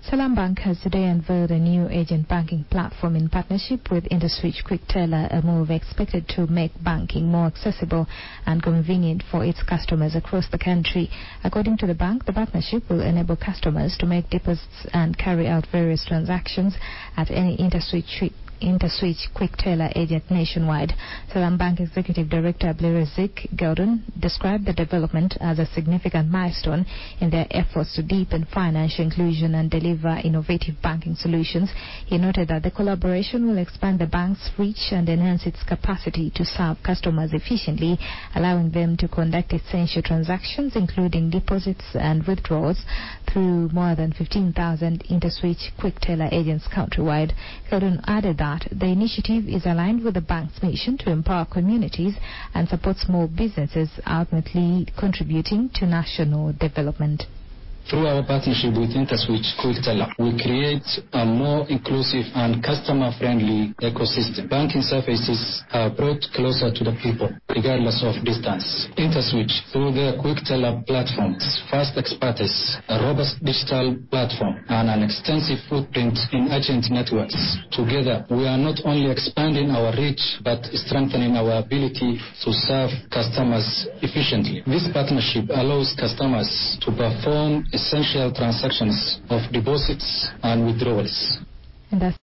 Salam Bank has today unveiled a new agent banking platform in partnership with InterSwitch QuickTeller, a move expected to make banking more accessible and convenient for its customers across the country. According to the bank, the partnership will enable customers to make deposits and carry out various transactions at any InterSwitch QuickTeller agent nationwide. Salam Bank Executive Director Abdulaziz Gordon described the development as a significant milestone in their efforts to deepen financial inclusion and deliver innovative banking solutions. He noted that the collaboration will expand the bank's reach and enhance its capacity to serve customers efficiently, allowing them to conduct essential transactions, including deposits and withdrawals, through more than 15,000 InterSwitch QuickTeller agents countrywide. Gordon added that the initiative is aligned with the bank's mission to empower communities and support small businesses, ultimately contributing to national development. Through our partnership with InterSwitch QuickTeller, we create a more inclusive and customer-friendly ecosystem. Banking services are brought closer to the people, regardless of distance. InterSwitch, through their QuickTeller platforms, fast expertise, a robust digital platform, and an extensive footprint in agent networks. Together, we are not only expanding our reach, but strengthening our ability to serve customers efficiently. This partnership allows customers to perform essential transactions of deposits and withdrawals. And that's